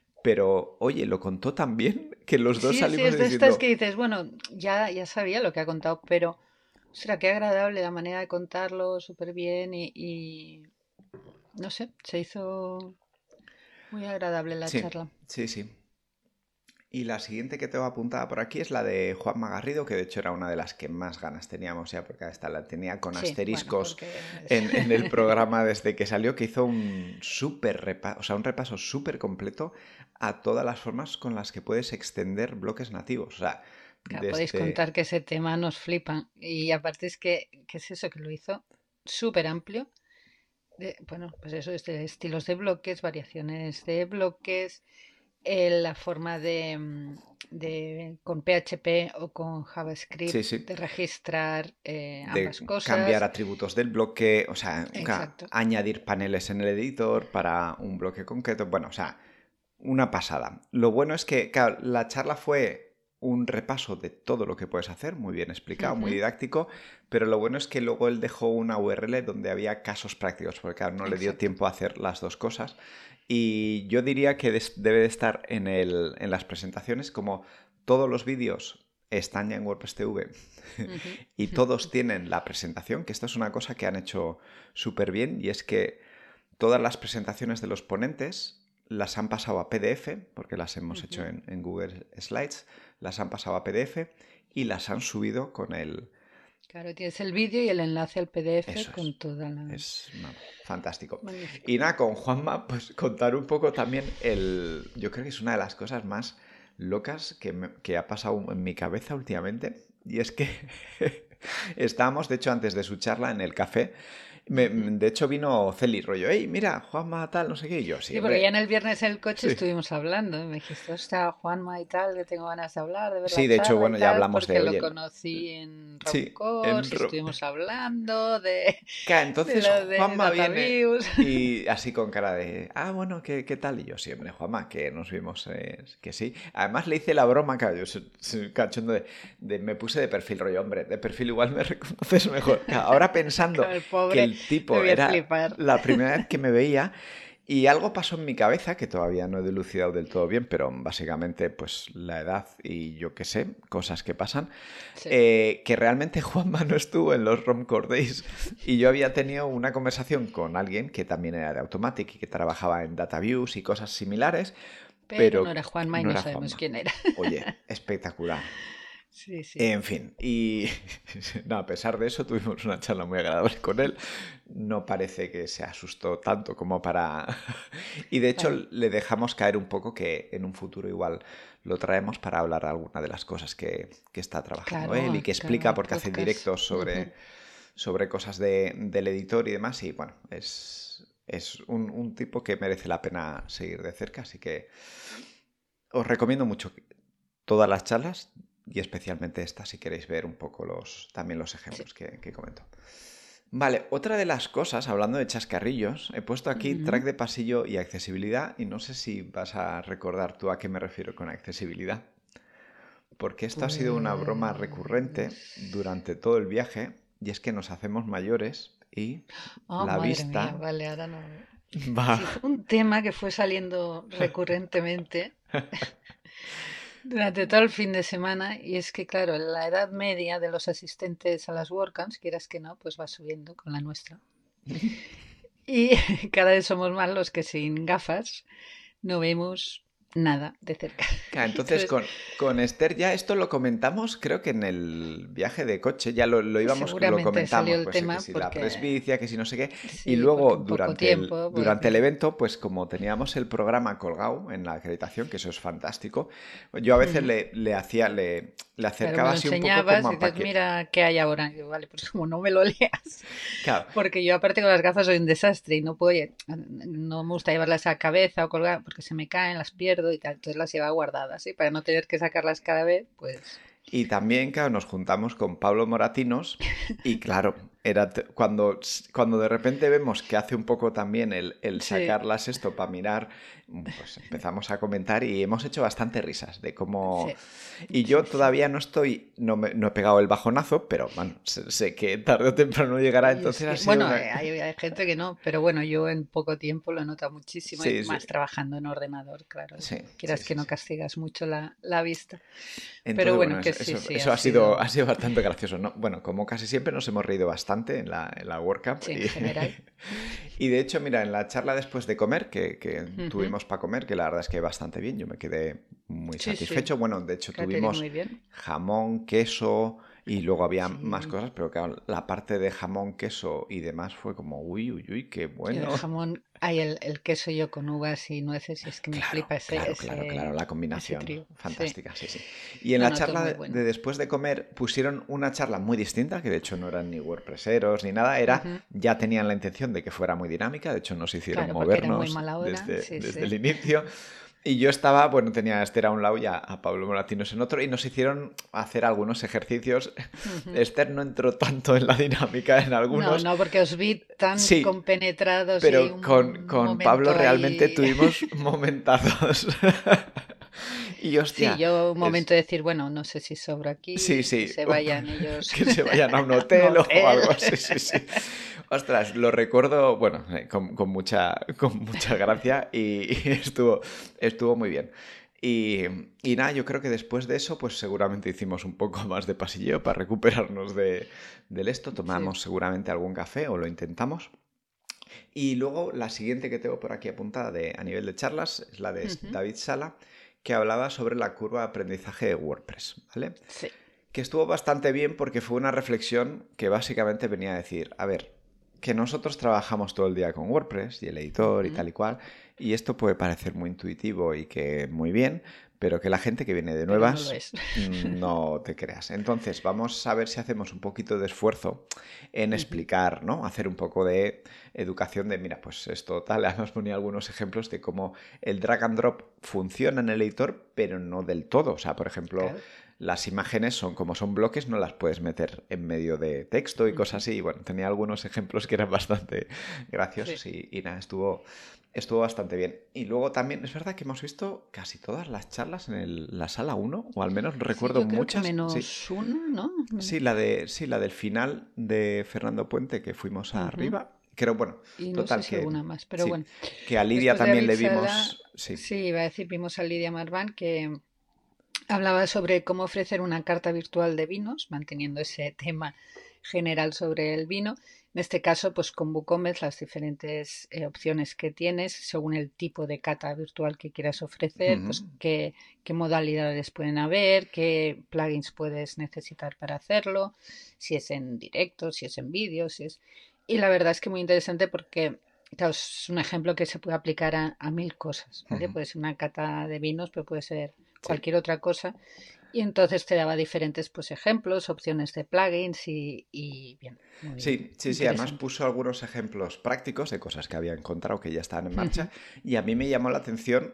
Pero, oye, lo contó tan bien que los dos sí, salimos sí, es de diciendo... estas que dices, bueno, ya, ya sabía lo que ha contado, pero, o sea, qué agradable la manera de contarlo, súper bien y, y, no sé, se hizo muy agradable la sí, charla. Sí, sí. Y la siguiente que tengo apuntada por aquí es la de Juanma Garrido, que de hecho era una de las que más ganas teníamos ya, porque esta la tenía con sí, asteriscos bueno, porque... en, en el programa desde que salió, que hizo un súper repaso, o sea, un repaso súper completo a todas las formas con las que puedes extender bloques nativos. O sea, claro, desde... podéis contar que ese tema nos flipa. Y aparte es que, ¿qué es eso? Que lo hizo súper amplio. De, bueno, pues eso es de estilos de bloques, variaciones de bloques... la forma de, de con P H P o con JavaScript sí, sí. de registrar eh, ambas de cosas. Cambiar atributos del bloque, o sea, Exacto. añadir paneles en el editor para un bloque concreto. Bueno, o sea, una pasada. Lo bueno es que, claro, la charla fue un repaso de todo lo que puedes hacer, muy bien explicado, uh-huh. muy didáctico, pero lo bueno es que luego él dejó una U R L donde había casos prácticos, porque claro, no Exacto. le dio tiempo a hacer las dos cosas. Y yo diría que debe de estar en, el, en las presentaciones, como todos los vídeos están ya en WordPress T V uh-huh. y todos tienen la presentación, que esto es una cosa que han hecho súper bien, y es que todas las presentaciones de los ponentes las han pasado a P D F, porque las hemos uh-huh. hecho en, en Google Slides, las han pasado a P D F y las han subido con el... Claro, tienes el vídeo y el enlace al P D F Eso con es, toda la... Es no, fantástico. Magnífico. Y nada, con Juanma, pues contar un poco también el... Yo creo que es una de las cosas más locas que, me, que ha pasado en mi cabeza últimamente. Y es que estábamos, de hecho, antes de su charla en el café. Me, de hecho vino Celi, rollo, hey, mira, Juanma tal, no sé qué, y yo sí, sí, porque ya en el viernes en el coche sí. estuvimos hablando, y me dijiste, hostia, Juanma y tal, que tengo ganas de hablar, de ver sí, la de hecho, bueno, tal, ya hablamos porque de oye, lo conocí en sí, Rockcourse, Ro... estuvimos hablando de... Claro, entonces de de Juanma viene y así con cara de, ah, bueno, ¿qué, qué tal? Y yo siempre, Juanma, que nos vimos, eh, que sí. Además le hice la broma, claro, yo soy, soy cachondo de, de, me puse de perfil, rollo, hombre, de perfil igual me reconoces mejor. Claro, ahora pensando el pobre, que el tipo era flipar. la primera vez que me veía Y algo pasó en mi cabeza que todavía no he dilucidado del todo bien, pero básicamente pues la edad y yo qué sé, cosas que pasan, Sí. eh, que realmente Juanma no estuvo en los Romcore Days y yo había tenido una conversación con alguien que también era de Automatic y que trabajaba en DataViews y cosas similares, Pero no pero era Juanma y no no era sabemos Juanma. quién era. Oye, espectacular. Sí, sí. En fin, y no, a pesar de eso tuvimos una charla muy agradable con él. No parece que se asustó tanto como para... Y de hecho Claro, le dejamos caer un poco que en un futuro igual lo traemos para hablar alguna de las cosas que, que está trabajando él y claro, que claro, explica el porque hace podcast. directos Ujú. sobre, sobre cosas de, del editor y demás. Y bueno, es, es un, un tipo que merece la pena seguir de cerca, así que os recomiendo mucho todas las charlas y especialmente esta si queréis ver un poco los, también los Sí. ejemplos que, que comento. Vale, otra de las cosas, hablando de chascarrillos, he puesto aquí track Ujú. de pasillo y accesibilidad y no sé si vas a recordar tú a qué me refiero con accesibilidad, porque esto ha sido una broma recurrente Pues... durante todo el viaje y es que nos hacemos mayores y Oh, la madre mía, vista vale, ahora no. va... Sí, fue un tema que fue saliendo recurrentemente durante todo el fin de semana y es que, claro, la edad media de los asistentes a las WordCamps, quieras que no, pues va subiendo con la nuestra. Y cada vez somos más los que sin gafas no vemos nada de cerca. Claro, entonces Entonces, con, con Esther ya esto lo comentamos, creo que en el viaje de coche, ya lo, lo íbamos, lo seguramente salió comentamos, el pues que tema si la porque, presbicia, que si no sé qué, y sí, luego porque en poco durante el, tiempo, pues durante el mira. evento, pues como teníamos el programa colgado en la acreditación, que eso es fantástico, yo a veces Ujú. le, le hacía, le, le Claro, me acercaba lo así un poco como enseñabas y a dices, paquete. mira qué hay ahora. Y yo, vale, pues como no me lo leas. Claro, Porque yo aparte con las gafas soy un desastre y no puedo, lle- no me gusta llevarlas a la cabeza o colgar porque se me caen, las pierdo y tal. Entonces las llevaba guardadas, ¿sí? Para no tener que sacarlas cada vez, pues y también, claro, nos juntamos con Pablo Moratinos y claro, era t- cuando, cuando de repente vemos que hace un poco también el, el sí, sacarlas esto para mirar, pues empezamos a comentar y hemos hecho bastante risas de cómo... sí, Y sí, yo sí. todavía no estoy, no, me- no he pegado el bajonazo, pero bueno, sé, sé que tarde o temprano llegará, Y es entonces ha que, sido bueno, una... eh, hay, hay gente que no, pero bueno, yo en poco tiempo lo he notado muchísimo y Sí, sí, más trabajando en ordenador, claro. sí, sí, Quieras que sí, no sí. castigas mucho la, la vista. Pero Entonces, bueno, bueno, que eso, sí, eso, sí, ha eso ha sido, ha sido, sido bastante gracioso, ¿no? Bueno, como casi siempre nos hemos reído bastante en la, en la WordCamp sí, en y, general. y de hecho, mira, en la charla después de comer, que, que Ujú. tuvimos para comer, que la verdad es que bastante bien, yo me quedé muy Sí, sí, satisfecho. Bueno, de hecho catering tuvimos muy bien. jamón, queso y luego había más Sí. cosas, pero claro, la parte de jamón, queso y demás fue como, uy, uy, uy, qué Yo el bueno. jamón, hay el, el queso yo con uvas y nueces y es que me Claro, flipa ese, claro, claro, claro, ese, la ese combinación trío. Sí. fantástica, sí, sí. Y en No, la no, todo charla muy de, de bueno. después de comer pusieron una charla muy distinta, que de hecho no eran ni WordPresseros ni nada, era, Ujú. ya tenían la intención de que fuera muy dinámica, de hecho nos hicieron Claro, porque era muy movernos mala hora. desde, Sí, desde el sí. inicio. Y yo estaba, bueno, tenía a Esther a un lado y a, a Pablo Moratinos en otro, y nos hicieron hacer algunos ejercicios. Ujú. Esther no entró tanto en la dinámica en No, algunos. no, porque os vi tan Sí, compenetrados y pero con, un con Pablo momento realmente ahí. tuvimos momentazos. Y Sí, hostia, yo un es... momento de decir, bueno, no sé si sobro Sí, aquí, que sí, se vayan ellos que se vayan a un a un hotel o, o hotel. algo así, sí, sí. Ostras, lo recuerdo, bueno, eh, con, con mucha, con mucha gracia y, y estuvo, estuvo muy bien. Y, y nada, yo creo que después de eso, pues seguramente hicimos un poco más de pasilleo para recuperarnos de, del esto. Sí. Tomamos seguramente algún café o lo intentamos. Y luego la siguiente que tengo por aquí apuntada de, a nivel de charlas es la de Ujú. David Sala, que hablaba sobre la curva de aprendizaje de WordPress, ¿vale? Sí. Que estuvo bastante bien porque fue una reflexión que básicamente venía a decir, a ver, que nosotros trabajamos todo el día con WordPress y el editor y Ujú. tal y cual, y esto puede parecer muy intuitivo y que muy bien, pero que la gente que viene de Pero no lo nuevas es. no te creas. Entonces, vamos a ver si hacemos un poquito de esfuerzo en Ujú. explicar, ¿no? Hacer un poco de educación de, mira, pues esto tal, además ponía algunos ejemplos de cómo el drag and drop funciona en el editor, pero no del todo. O sea, por ejemplo, Claro. las imágenes son como son bloques, no las puedes meter en medio de texto y cosas Ujú. así. Y bueno, tenía algunos ejemplos que eran bastante Sí. graciosos y, y nada, estuvo, estuvo bastante bien. Y luego también es verdad que hemos visto casi todas las charlas en el- la sala uno o al menos Sí, recuerdo yo creo que muchas. Sí, menos una, ¿no? sí, la de, sí, la del final de Fernando Puente que fuimos Ujú. arriba. Creo, bueno, Y no sé total si que alguna más, pero sí, bueno. que a Lidia Después de también David le Sala, vimos, sí. sí, iba a decir, vimos a Lidia Marván que hablaba sobre cómo ofrecer una carta virtual de vinos, manteniendo ese tema general sobre el vino. En este caso, pues con WooCommerce las diferentes eh, opciones que tienes según el tipo de cata virtual que quieras ofrecer, Ujú. pues qué, qué modalidades pueden haber, qué plugins puedes necesitar para hacerlo, si es en directo, si es en vídeo, si es... Y la verdad es que muy interesante porque claro, es un ejemplo que se puede aplicar a, a mil cosas, ¿vale? Ujú. Puede ser una cata de vinos, pero puede ser Sí. cualquier otra cosa. Y entonces te daba diferentes pues, ejemplos, opciones de plugins y, y bien, muy Sí, sí, sí, además interesante. puso algunos ejemplos prácticos de cosas que había encontrado que ya estaban en marcha Ujú. y a mí me llamó la atención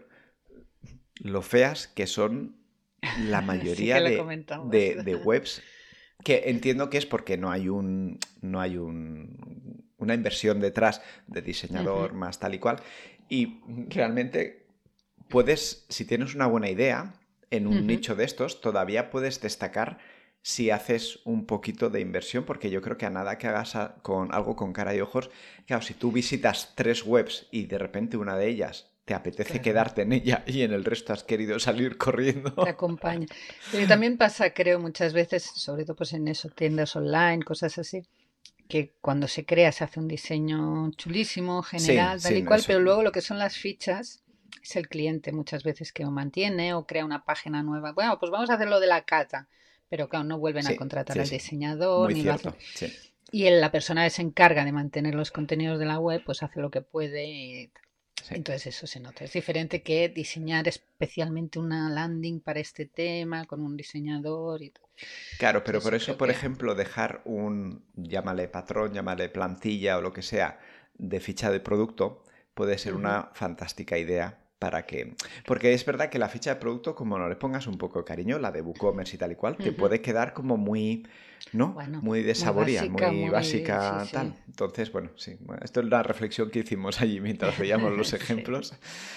lo feas que son la Sí mayoría que lo de, comentamos. de- de webs, que entiendo que es porque no hay un, no hay un, una inversión detrás de diseñador Ujú, más tal y cual, y realmente puedes, si tienes una buena idea en un ujú. nicho de estos, todavía puedes destacar si haces un poquito de inversión, porque yo creo que a nada que hagas a- con algo con cara y ojos, claro, si tú visitas tres webs y de repente una de ellas te apetece Claro, quedarte en ella y en el resto has querido salir te corriendo. acompaña. Pero también pasa, creo, muchas veces, sobre todo pues en eso, tiendas online, cosas así, que cuando se crea se hace un diseño chulísimo, Sí, general, tal sí, y no, cual, eso. pero luego lo que son las fichas es el cliente muchas veces que lo mantiene o crea una página nueva. Bueno, pues vamos a hacer lo de la cata, pero claro, no vuelven a Sí, contratar sí, al sí. diseñador Muy ni lo hacen. cierto, sí. Y el- la persona que se encarga de mantener los contenidos de la web, pues hace lo que puede y Sí. entonces eso se nota. Es diferente que diseñar especialmente una landing para este tema con un diseñador y todo. Claro, pero Entonces por yo eso, creo por que... ejemplo, dejar un, llámale patrón, llámale plantilla o lo que sea, de ficha de producto, puede ser Ujú, una fantástica idea para que... Porque es verdad que la ficha de producto, como no le pongas un poco de cariño, la de WooCommerce y tal y cual, te ujú. puede quedar como muy, ¿no? Bueno, Muy muy desaboría, básica, muy muy... Sí, básica, sí. tal. Entonces, bueno, sí. Bueno, esto es la reflexión que hicimos allí mientras veíamos los Sí. ejemplos.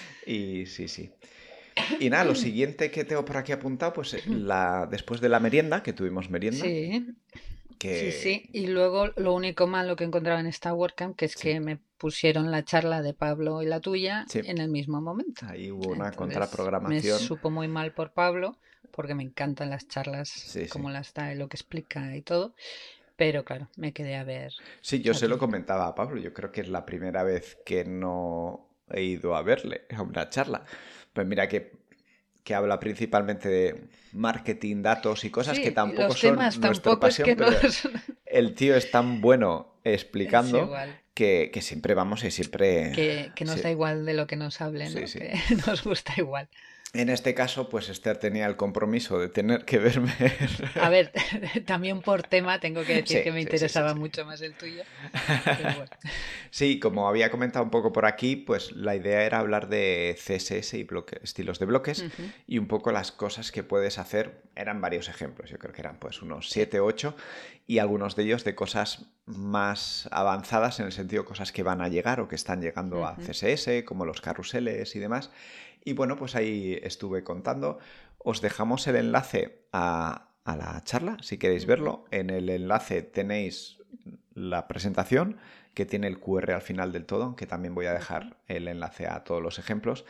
Y sí, sí. Y nada, lo siguiente que tengo por aquí apuntado, pues eh, la, después de la merienda, que tuvimos merienda, Sí, sí, sí. que Y luego lo único malo que encontraba en esta WordCamp, que es sí, que me pusieron la charla de Pablo y la tuya sí, en el mismo momento. ahí hubo una Entonces me contraprogramación, supo muy mal por Pablo, porque me encantan las charlas sí, sí. como las da y lo que explica y todo. Pero claro, me quedé a ver Sí, yo la se lo tuya. comentaba a Pablo, yo creo que es la primera vez que no he ido a verle a una charla. Pues mira que, que habla principalmente de marketing, datos y cosas que Sí, y tampoco los son temas nuestra tampoco es pasión, que no pero son... el tío es tan bueno Es explicando igual. que, que siempre vamos y siempre... Que, que nos Sí, da igual de lo que nos hable, ¿no? sí, sí. Que nos gusta igual. En este caso, pues Esther tenía el compromiso de tener que verme. A ver, también por tema tengo que decir Sí, que me sí, sí, sí, interesaba sí. mucho más el tuyo, pero bueno. Sí, como había comentado un poco por aquí, pues la idea era hablar de C S S y bloque- estilos de bloques Ujú, y un poco las cosas que puedes hacer. Eran varios ejemplos, yo creo que eran pues unos sí. siete, ocho y algunos de ellos de cosas más avanzadas en el sentido cosas que van a llegar o que están llegando a Ujú, C S S, como los carruseles y demás. Y bueno, pues ahí estuve contando. Os dejamos el enlace a, a la charla, si queréis ujú, verlo. En el enlace tenéis la presentación que tiene el Q R al final del todo, que también voy a ujú. dejar el enlace a todos los ejemplos.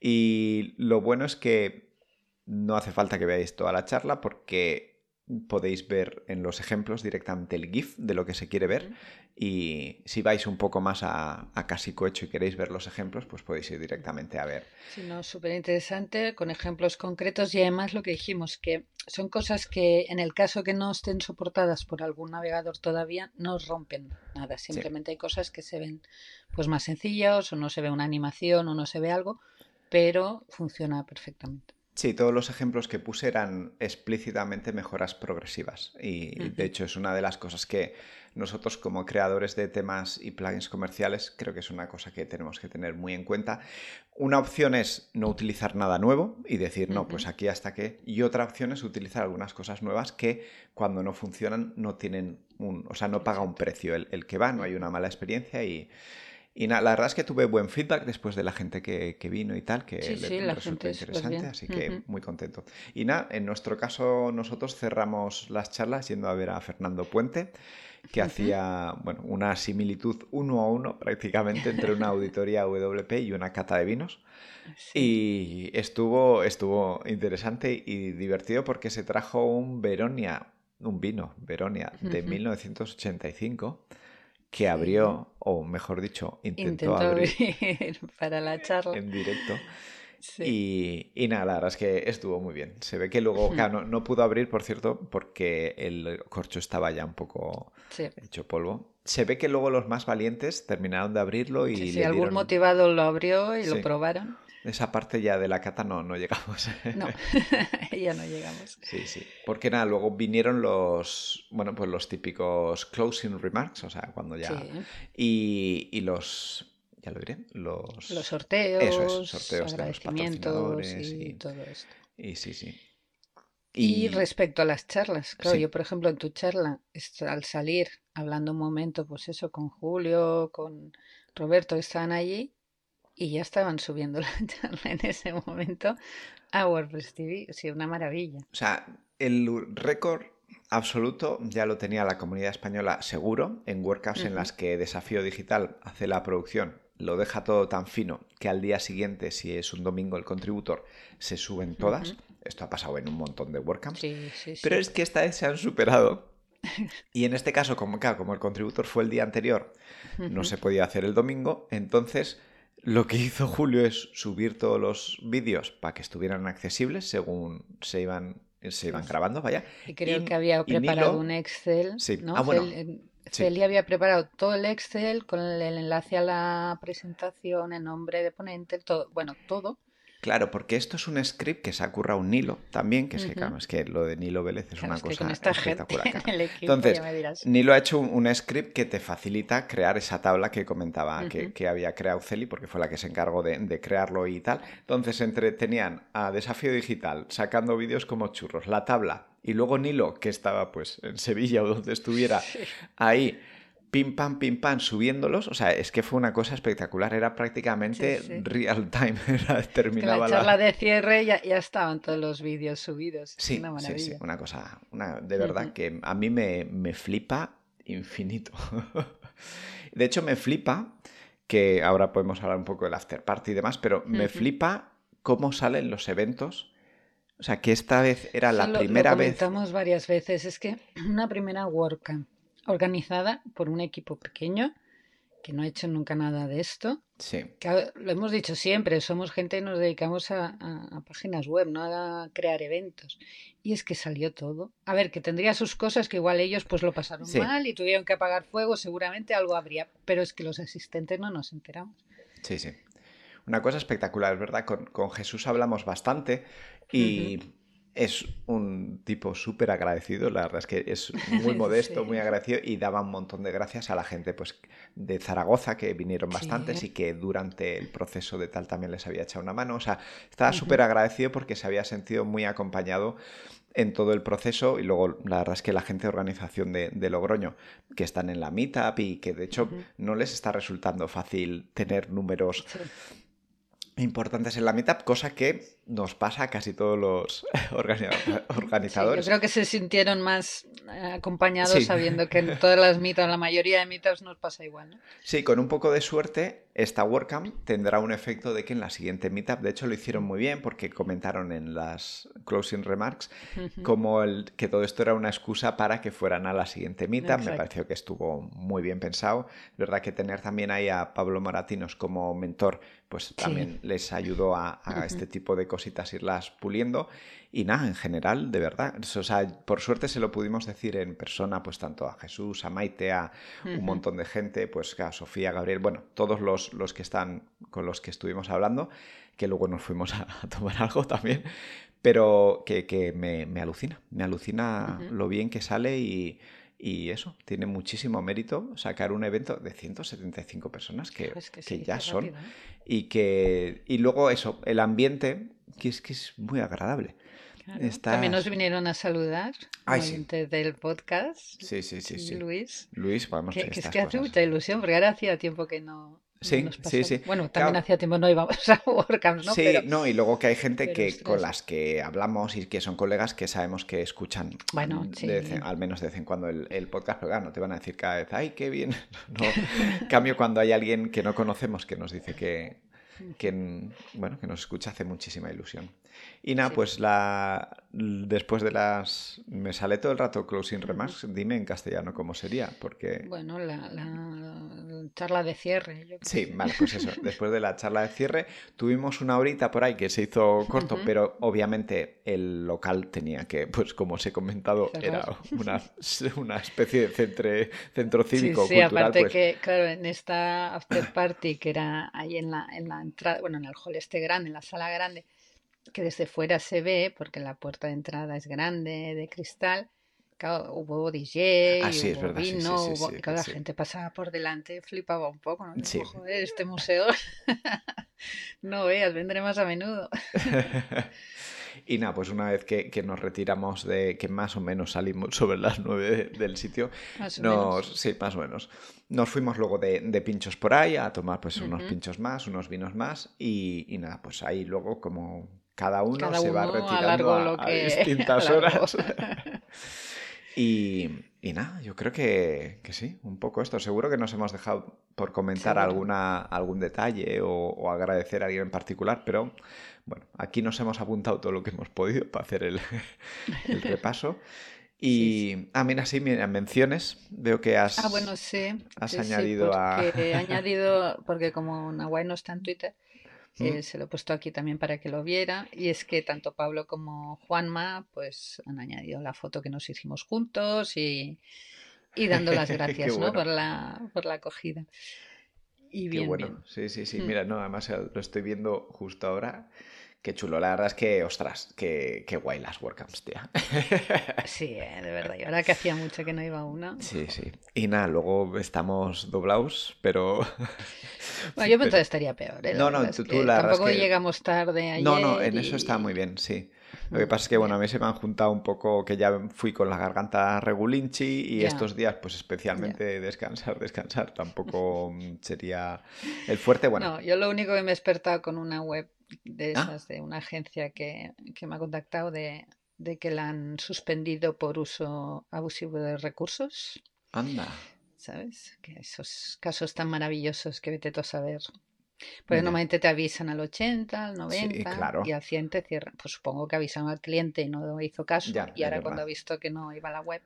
Y lo bueno es que no hace falta que veáis toda la charla porque podéis ver en los ejemplos directamente el GIF de lo que se quiere ver Ujú. y si vais un poco más a, a casi cohecho y queréis ver los ejemplos, pues podéis ir directamente a ver. Sí, no, súper interesante, con ejemplos concretos y además lo que dijimos, que son cosas que en el caso que no estén soportadas por algún navegador todavía, no rompen nada. Sí. Simplemente hay cosas que se ven pues más sencillas o no se ve una animación o no se ve algo, pero funciona perfectamente. Sí, todos los ejemplos que puse eran explícitamente mejoras progresivas y de Ujú, hecho es una de las cosas que nosotros como creadores de temas y plugins comerciales creo que es una cosa que tenemos que tener muy en cuenta. Una opción es no utilizar nada nuevo y decir no, ujú, pues aquí hasta que y otra opción es utilizar algunas cosas nuevas que cuando no funcionan no tienen un, o sea, no paga un exacto. precio el, el que va, no hay una Ujú. mala experiencia y Y nada, la verdad es que tuve buen feedback después de la gente que, que vino y tal, que Sí, le sí, la resultó gente es súper interesante, bien. así que Ujú. muy contento. Y nada, en nuestro caso nosotros cerramos las charlas yendo a ver a Fernando Puente, que Ujú. hacía, bueno, una similitud uno a uno prácticamente entre una auditoría W P y una cata de vinos. Sí. Y estuvo, estuvo interesante y divertido porque se trajo un Veronia, un vino Veronia de Ujú. mil novecientos ochenta y cinco que Sí. abrió, o mejor dicho, intentó Intento abrir abrir para la charla. en directo. Sí. Y, y nada, la verdad es que estuvo muy bien. Se ve que luego, Ujú. claro, no, no pudo abrir, por cierto, porque el corcho estaba ya un poco Sí. hecho polvo. Se ve que luego los más valientes terminaron de abrirlo Sí, y sí, le algún dieron... motivado lo abrió y lo Sí, probaron. esa parte ya de la cata no, no llegamos. No, ya no llegamos. Sí, sí. Porque nada, luego vinieron los, bueno, pues los típicos closing remarks, o sea, cuando ya... Sí, Y, y los, ya lo diré, los los... Eso es, sorteos, sorteos de los agradecimientos patrocinadores y y, todo esto. y sí, sí. Y Y respecto a las charlas, claro, yo sí, por ejemplo en tu charla, est- al salir, hablando un momento, pues eso, con Julio, con Roberto, estaban allí y ya estaban subiendo la charla en ese momento a WordPress T V. Sí, una maravilla. o sea, el récord absoluto ya lo tenía la comunidad española seguro en WordCamps en Ujú, las que Desafío Digital hace la producción, lo deja todo tan fino que al día siguiente, si es un domingo el contributor, se suben ujú. todas. Esto ha pasado en un montón de WordCamps. Sí, sí, Pero sí. es que esta vez se han superado. Y en este caso, como, claro, como el contributor fue el día anterior, no Ujú. se podía hacer el domingo, entonces lo que hizo Julio es subir todos los vídeos para que estuvieran accesibles según se iban, se iban Los- grabando, vaya. Y creo que Y, había y preparado un Nilo, Excel, sí, ah, ¿no? bueno, Cel- en- sí, Celia había preparado todo el Excel con el enlace a la presentación, el nombre de ponente, todo, bueno, todo. claro, porque esto es un script que se ha currado un Nilo también, que es que, Ujú. claro, es que lo de Nilo Vélez es Claro, una es que con cosa esta gente espectacular, en claro. el equipo ya Entonces, me dirás. Nilo ha hecho un, un script que te facilita crear esa tabla que comentaba que, Ujú. que había creado Celi, porque fue la que se encargó de, de crearlo y tal. Entonces, entre, tenían a Desafío Digital sacando vídeos como churros, la tabla, y luego Nilo, que estaba pues en Sevilla o donde estuviera Sí. ahí pim pam, pim pam, subiéndolos. O sea, es que fue una cosa espectacular. Era Sí, prácticamente sí. real time. Era- Es que la terminaba charla la. de cierre ya, ya estaban todos los vídeos subidos. Es una Sí, sí, sí. maravilla. Una cosa, una, de verdad Ujú, que a mí me, me flipa infinito. De hecho, me flipa que ahora podemos hablar un poco del after party y demás, pero me ujú. flipa cómo salen los eventos. O sea, que esta vez era Eso la lo, lo primera vez. comentamos varias veces. Es que una primera WordCamp organizada por un equipo pequeño que no ha hecho nunca nada de esto. Sí, Que lo hemos dicho siempre, somos gente que nos dedicamos a, a- a páginas web, no a crear eventos. Y es que salió todo. A ver, que tendría sus cosas que igual ellos pues lo pasaron sí, mal y tuvieron que apagar fuego, seguramente algo habría, pero es que los asistentes no nos enteramos. sí, sí. Una cosa espectacular, es verdad. Con, con Jesús hablamos bastante Ujú. y es un tipo súper agradecido. La verdad es que es muy modesto, muy Sí, agradecido y daba un montón de gracias a la gente pues, de Zaragoza, que vinieron bastantes sí. y que durante el proceso de tal también les había echado una mano. O sea, estaba Ujú, súper agradecido porque se había sentido muy acompañado en todo el proceso. Y luego la verdad es que la gente de organización de, de Logroño, que están en la Meetup y que de hecho ujú. no les está resultando fácil tener números Sí. importantes en la meetup, cosa que nos pasa a casi todos los organiza- Sí, yo organizadores. creo que se sintieron más eh, acompañados Sí, sabiendo que en todas las meetups, la mayoría de meetups nos pasa igual, ¿no? sí, con un poco de suerte, esta WordCamp tendrá un efecto de que en la siguiente meetup, de hecho lo hicieron muy bien porque comentaron en las closing remarks Ujú. como el, que todo esto era una excusa para que fueran a la siguiente meetup. Me Exacto. pareció que estuvo muy bien pensado. Es verdad que tener también ahí a Pablo Moratinos como mentor, pues Sí. también les ayudó a, a Ujú, este tipo de cositas irlas puliendo. Y nada, en general, de verdad. O sea, por suerte se lo pudimos decir en persona, pues tanto a Jesús, a Maite, a un ujú. montón de gente, pues a Sofía, Gabriel, bueno, todos los, los que están con los que estuvimos hablando, que luego nos fuimos a, a tomar algo también, pero que, que me, me alucina, me alucina Ujú. lo bien que sale y, y eso, tiene muchísimo mérito sacar un evento de ciento setenta y cinco personas Claro, que, es que se que ya dice son rápido, ¿eh? y que y luego eso, el ambiente que es que es muy agradable. Claro. Está... También nos vinieron a saludar, Ay, un sí. oyente del podcast, Sí, sí, sí, sí. Luis, Luis, vamos, que, que es estas que hace cosas. mucha ilusión, porque ahora hacía tiempo que no, no Sí, nos sí, pasaba. sí. Bueno, también Claro, hacía tiempo no íbamos a WordCamps, ¿no? sí, Pero, no, y luego que hay gente pero que con ostras, las que hablamos y que son colegas que sabemos que escuchan bueno, de vez en- sí. al menos de vez en cuando el, el podcast, pero claro, no te van a decir cada vez, ay, qué bien. No, en cambio, cuando hay alguien que no conocemos que nos dice que, que, mm, bueno, que nos escucha, hace muchísima ilusión. Y nada, Sí. pues la después de las... Me sale todo el rato Closing Ujú. Remarks, dime en castellano cómo sería, porque... Bueno, la, la charla de cierre, yo qué Sí, sé. vale, pues eso. Después de la charla de cierre, tuvimos una horita por ahí que se hizo corto, Ujú. pero obviamente el local tenía que, pues como os he comentado, Cerrar. era una, una especie de centre- centro Sí, cívico sí, cultural, aparte pues que, claro, en esta after party que era ahí en la, en la entrada, bueno, en el hall este grande, en la sala grande, que desde fuera se ve, porque la puerta de entrada es grande, de cristal. Claro, hubo D ah, J, sí, es hubo verdad, sí, sí, vino, sí, hubo... sí, y claro, la sí. gente pasaba por delante, flipaba un poco, ¿no? Sí. Digo, joder, este museo, no veas, vendré más a menudo. Y nada, pues una vez que, que nos retiramos de que más o menos salimos sobre las nueve de- del sitio, Más o menos. nos, sí, más o menos, nos fuimos luego de, de pinchos por ahí a tomar pues unos Ujú. pinchos más, unos vinos más y, y nada, pues ahí luego como cada uno Cada se va uno retirando alargó a, lo a que distintas alargó. horas. Y, y nada, yo creo que, que sí, un poco esto. Seguro que nos hemos dejado por comentar Seguro. alguna, algún detalle o, o agradecer a alguien en particular, pero bueno, aquí nos hemos apuntado todo lo que hemos podido para hacer el, el repaso. Sí, sí. Y, ah, mira, sí, mira, menciones. Veo que Ah, bueno, has, sí, has sí, sí, añadido a... porque he añadido, porque como Nahuay no está en Twitter, ¿Mm? eh, se lo he puesto aquí también para que lo viera. Y es que tanto Pablo como Juanma, pues han añadido la foto que nos hicimos juntos y, y dando las Qué gracias, ¿no? bueno. Por la, por la acogida. Y Qué bien, bueno, bien. sí, sí, sí. Mm. Mira, no, además eh, lo estoy viendo justo ahora. Qué chulo, la verdad es que, ostras, qué, qué guay las WordCamps, tía. Sí, eh, de verdad. Y ahora que hacía mucho que no iba a una. Sí, sí. Y nada, luego estamos doblados, pero... Bueno, yo pensaba pero... que estaría peor, ¿eh? La No, verdad no, es tú, tú que la verdad es tampoco que... llegamos tarde No, no, ayer en eso está muy y... bien, sí. Lo que Mm, pasa es que, bueno, a ya, mí se me han juntado un poco que ya fui con la garganta regulinchi y ya, estos días, pues ya. especialmente descansar, descansar, tampoco mm, sería el fuerte. Bueno, No, yo lo único que me he despertado con una web de ah, esas, de una agencia que, que me ha contactado de, de que la han suspendido por uso abusivo de recursos, anda, ¿sabes? Que esos casos tan maravillosos que vete tú a saber. Pues ya. normalmente te avisan al ochenta, al Sí, noventa y claro, al cien te cierran. Pues supongo que avisaron al cliente y no hizo caso ya, y es ahora cuando verdad. ha visto que no iba a la web.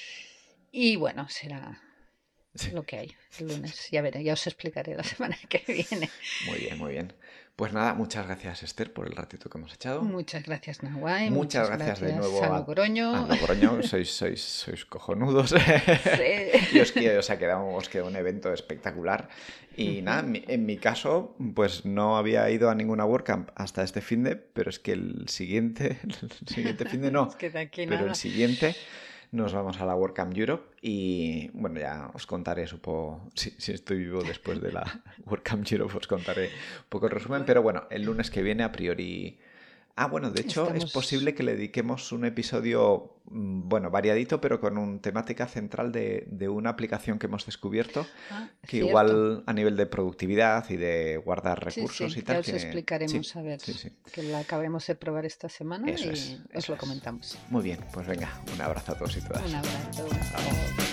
Y bueno, será Sí. lo que hay el lunes. Ya veré, ya os explicaré la semana que viene. Muy bien, muy bien. Pues nada, muchas gracias, Esther, por el ratito que hemos echado. Muchas gracias, Nahuay. Muchas Muchas gracias de gracias a nuevo a, a Logroño. Logroño, sois, sois, sois cojonudos. Sí. Y os, quiero, os, ha quedado, os quedó un evento espectacular. Y nada, Ujú. en mi, en mi caso, pues no había ido a ninguna WordCamp hasta este finde, pero es que el siguiente, el siguiente finde no, Es que de aquí pero el nada. siguiente nos vamos a la WordCamp Europe y bueno, ya os contaré, supongo, si, si estoy vivo después de la WordCamp Europe, os contaré un poco el resumen, Bueno, pero bueno, el lunes que viene a priori... Ah, bueno, de hecho es estamos. posible que le dediquemos un episodio, mm, bueno, variadito, pero con una temática central de, de una aplicación que hemos descubierto, Ah, que cierto. igual a nivel de productividad y de guardar Sí, recursos sí, y ya tal, os que explicaremos sí, a ver sí, sí, que la acabemos de probar esta semana eso es, y os eso lo es. comentamos. Muy bien, pues venga, un abrazo a todos y todas. Un abrazo. Chao. Chao.